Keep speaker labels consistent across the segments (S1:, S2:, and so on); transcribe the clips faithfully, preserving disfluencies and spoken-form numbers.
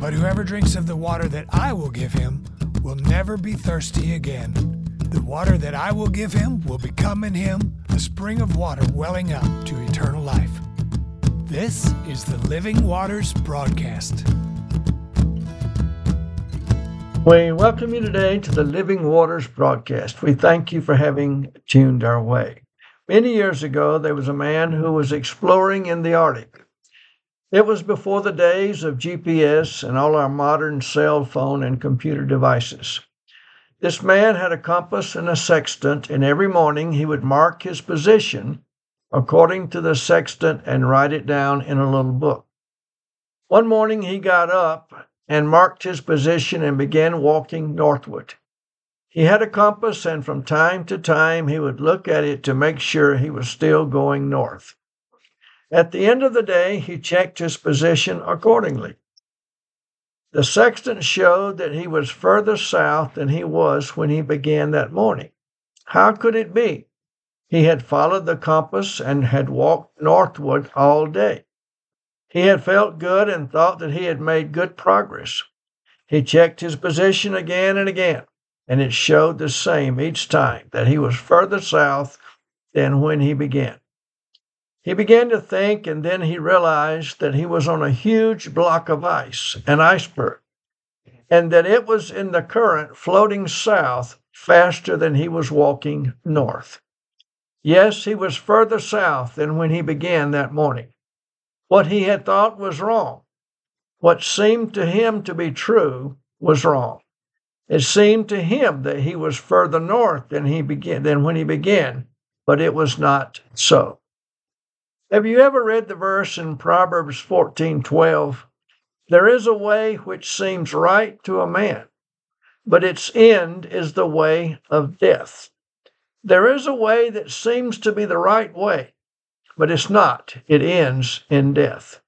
S1: But whoever drinks of the water that I will give him will never be thirsty again. The water that I will give him will become in him a spring of water welling up to eternal life. This is the Living Waters Broadcast.
S2: We welcome you today to the Living Waters Broadcast. We thank you for having tuned our way. Many years ago, there was a man who was exploring in the Arctic. It was before the days of G P S and all our modern cell phone and computer devices. This man had a compass and a sextant, and every morning he would mark his position according to the sextant and write it down in a little book. One morning he got up and marked his position and began walking northward. He had a compass, and from time to time he would look at it to make sure he was still going north. At the end of the day, he checked his position accordingly. The sextant showed that he was further south than he was when he began that morning. How could it be? He had followed the compass and had walked northward all day. He had felt good and thought that he had made good progress. He checked his position again and again, and it showed the same each time, that he was further south than when he began. He began to think, and then he realized that he was on a huge block of ice, an iceberg, and that it was in the current floating south faster than he was walking north. Yes, he was further south than when he began that morning. What he had thought was wrong. What seemed to him to be true was wrong. It seemed to him that he was further north than he began than when he began, but it was not so. Have you ever read the verse in Proverbs fourteen twelve? There is a way which seems right to a man, but its end is the way of death. There is a way that seems to be the right way, but it's not. It ends in death.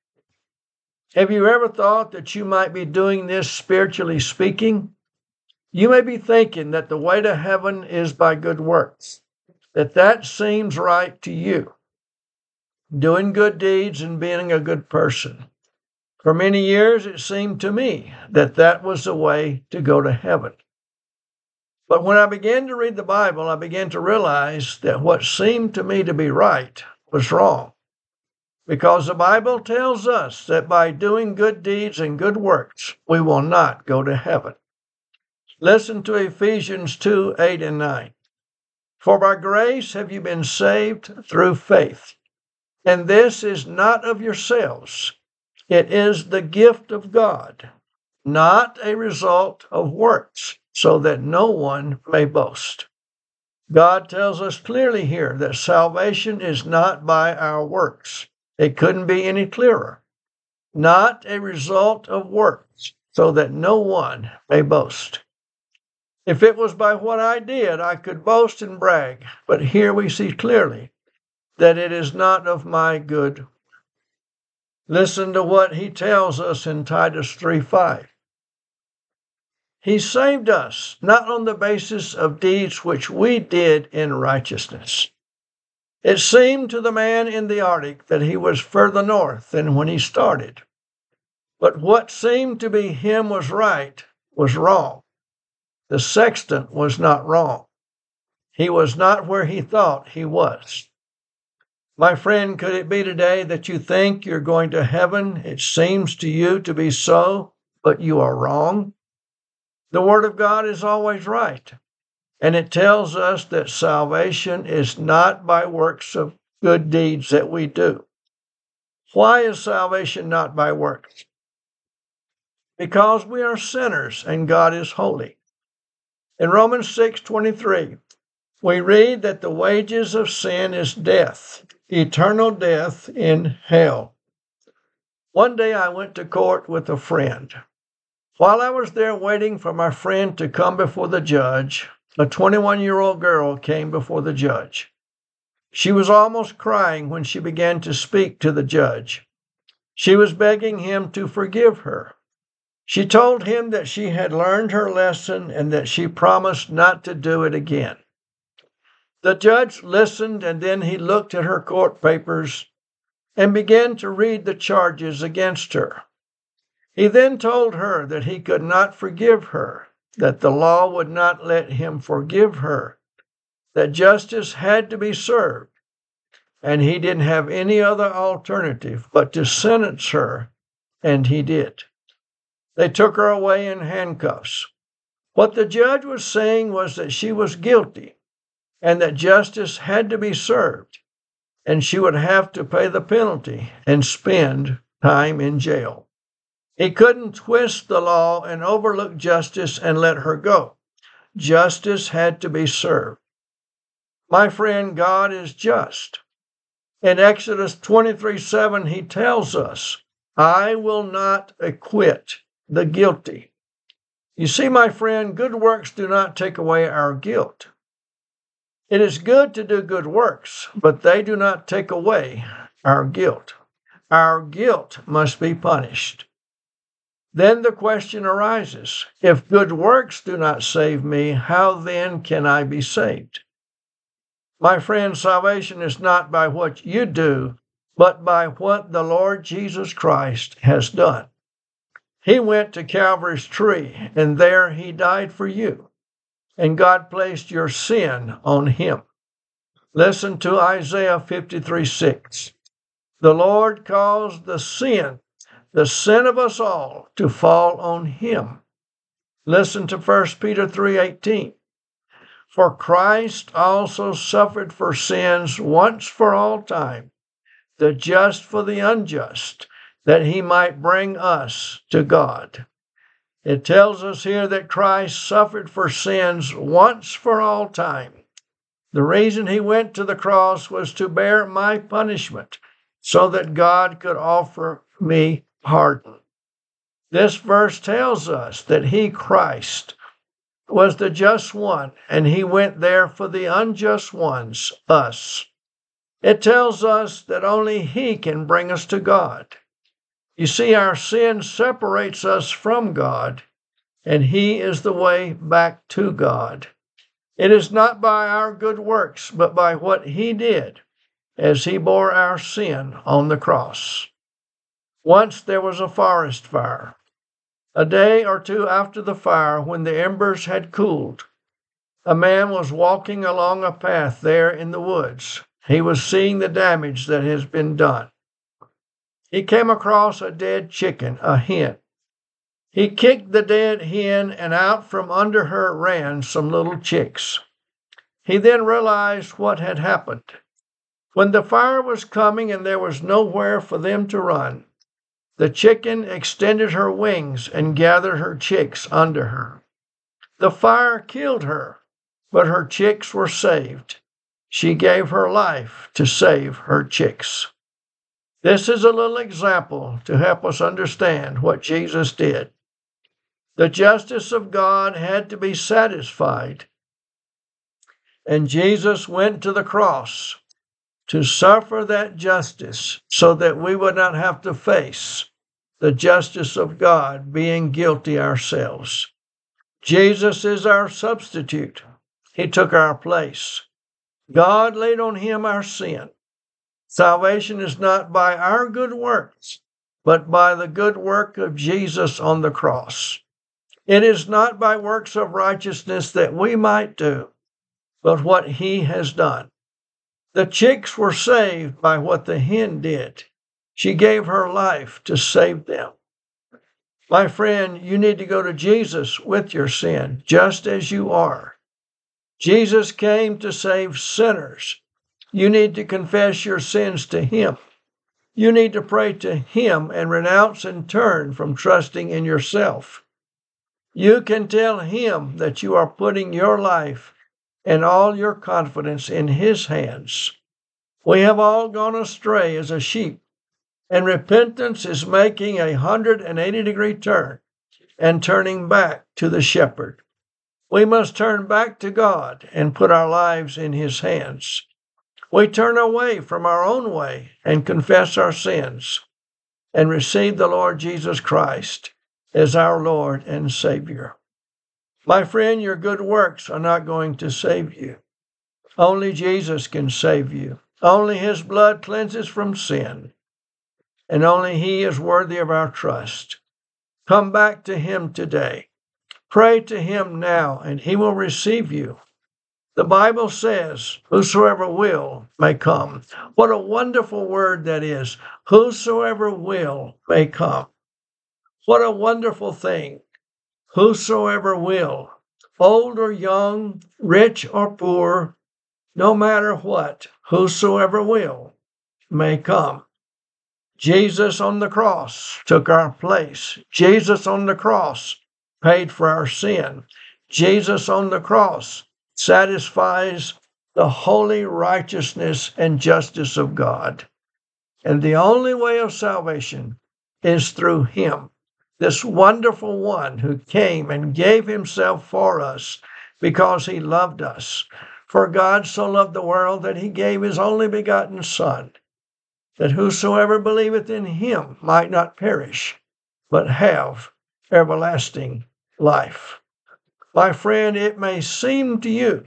S2: Have you ever thought that you might be doing this spiritually speaking? You may be thinking that the way to heaven is by good works, that that seems right to you. Doing good deeds and being a good person. For many years, it seemed to me that that was the way to go to heaven. But when I began to read the Bible, I began to realize that what seemed to me to be right was wrong. Because the Bible tells us that by doing good deeds and good works, we will not go to heaven. Listen to Ephesians two, eight and nine. For by grace have you been saved through faith. And this is not of yourselves. It is the gift of God, not a result of works, so that no one may boast. God tells us clearly here that salvation is not by our works. It couldn't be any clearer. Not a result of works, so that no one may boast. If it was by what I did, I could boast and brag, but here we see clearly that it is not of my good. Listen to what he tells us in Titus three five. He saved us, not on the basis of deeds which we did in righteousness. It seemed to the man in the Arctic that he was further north than when he started. But what seemed to be him was right was wrong. The sextant was not wrong. He was not where he thought he was. My friend, could it be today that you think you're going to heaven? It seems to you to be so, but you are wrong. The Word of God is always right, and it tells us that salvation is not by works of good deeds that we do. Why is salvation not by works? Because we are sinners and God is holy. In Romans six twenty-three, we read that the wages of sin is death, eternal death in hell. One day I went to court with a friend. While I was there waiting for my friend to come before the judge, a twenty-one-year-old girl came before the judge. She was almost crying when she began to speak to the judge. She was begging him to forgive her. She told him that she had learned her lesson and that she promised not to do it again. The judge listened, and then he looked at her court papers and began to read the charges against her. He then told her that he could not forgive her, that the law would not let him forgive her, that justice had to be served, and he didn't have any other alternative but to sentence her, and he did. They took her away in handcuffs. What the judge was saying was that she was guilty and that justice had to be served, and she would have to pay the penalty and spend time in jail. He couldn't twist the law and overlook justice and let her go. Justice had to be served. My friend, God is just. In Exodus twenty-three seven, he tells us, I will not acquit the guilty. You see, my friend, good works do not take away our guilt. It is good to do good works, but they do not take away our guilt. Our guilt must be punished. Then the question arises, if good works do not save me, how then can I be saved? My friend, salvation is not by what you do, but by what the Lord Jesus Christ has done. He went to Calvary's tree, and there he died for you, and God placed your sin on him. Listen to Isaiah fifty-three six. The Lord caused the sin, the sin of us all, to fall on him. Listen to First Peter three eighteen. For Christ also suffered for sins once for all time, the just for the unjust, that he might bring us to God. It tells us here that Christ suffered for sins once for all time. The reason he went to the cross was to bear my punishment so that God could offer me pardon. This verse tells us that he, Christ, was the just one, and he went there for the unjust ones, us. It tells us that only he can bring us to God. You see, our sin separates us from God, and he is the way back to God. It is not by our good works, but by what he did as he bore our sin on the cross. Once there was a forest fire. A day or two after the fire, when the embers had cooled, a man was walking along a path there in the woods. He was seeing the damage that has been done. He came across a dead chicken, a hen. He kicked the dead hen, and out from under her ran some little chicks. He then realized what had happened. When the fire was coming and there was nowhere for them to run, the chicken extended her wings and gathered her chicks under her. The fire killed her, but her chicks were saved. She gave her life to save her chicks. This is a little example to help us understand what Jesus did. The justice of God had to be satisfied, and Jesus went to the cross to suffer that justice so that we would not have to face the justice of God, being guilty ourselves. Jesus is our substitute. He took our place. God laid on him our sin. Salvation is not by our good works, but by the good work of Jesus on the cross. It is not by works of righteousness that we might do, but what he has done. The chicks were saved by what the hen did. She gave her life to save them. My friend, you need to go to Jesus with your sin, just as you are. Jesus came to save sinners. You need to confess your sins to him. You need to pray to him and renounce and turn from trusting in yourself. You can tell him that you are putting your life and all your confidence in his hands. We have all gone astray as a sheep, and repentance is making a one hundred eighty degree turn and turning back to the shepherd. We must turn back to God and put our lives in his hands. We turn away from our own way and confess our sins and receive the Lord Jesus Christ as our Lord and Savior. My friend, your good works are not going to save you. Only Jesus can save you. Only his blood cleanses from sin. And only he is worthy of our trust. Come back to him today. Pray to him now, and he will receive you. The Bible says, whosoever will may come. What a wonderful word that is. Whosoever will may come. What a wonderful thing. Whosoever will, old or young, rich or poor, no matter what, whosoever will may come. Jesus on the cross took our place. Jesus on the cross paid for our sin. Jesus on the cross satisfies the holy righteousness and justice of God. And the only way of salvation is through him, this wonderful one who came and gave himself for us because he loved us. For God so loved the world that he gave his only begotten Son, that whosoever believeth in him might not perish, but have everlasting life. My friend, it may seem to you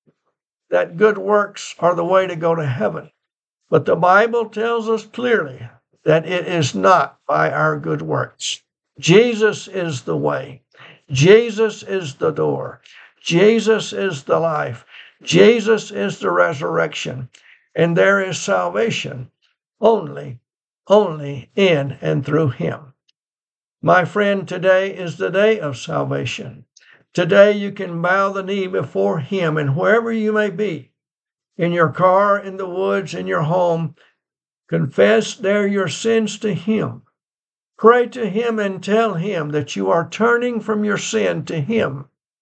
S2: that good works are the way to go to heaven, but the Bible tells us clearly that it is not by our good works. Jesus is the way. Jesus is the door. Jesus is the life. Jesus is the resurrection. And there is salvation only, only in and through him. My friend, today is the day of salvation. Today you can bow the knee before him, and wherever you may be, in your car, in the woods, in your home, confess there your sins to him. Pray to him and tell him that you are turning from your sin to him.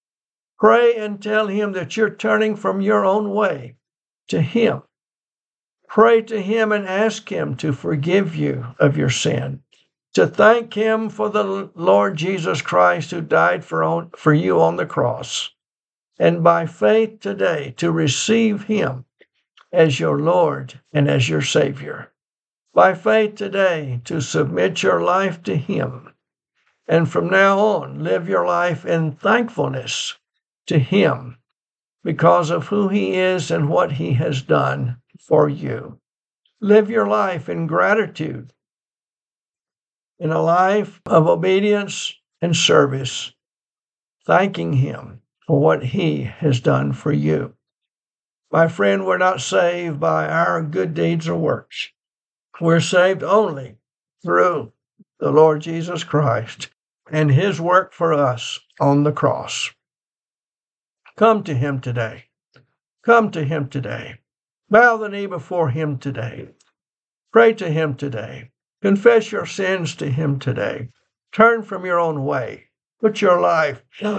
S2: Pray and tell him that you're turning from your own way to him. Pray to him and ask him to forgive you of your sin, to thank him for the Lord Jesus Christ who died for, on, for you on the cross, and by faith today to receive him as your Lord and as your Savior. By faith today to submit your life to him, and from now on live your life in thankfulness to him because of who he is and what he has done for you. Live your life in gratitude, in a life of obedience and service, thanking him for what he has done for you. My friend, we're not saved by our good deeds or works. We're saved only through the Lord Jesus Christ and his work for us on the cross. Come to him today. Come to him today. Bow the knee before him today. Pray to him today. Confess your sins to him today. Turn from your own way. Put your life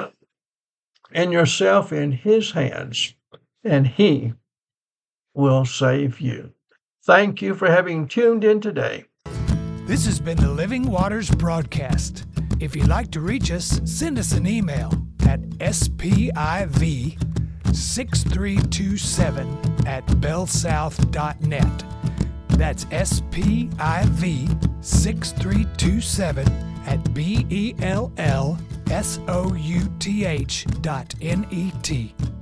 S2: and yourself in his hands, and he will save you. Thank you for having tuned in today.
S1: This has been the Living Waters broadcast. If you'd like to reach us, send us an email at S P I V six three two seven at bellsouth dot net. That's S P I V six three two seven at B E L L S O U T H dot N E T.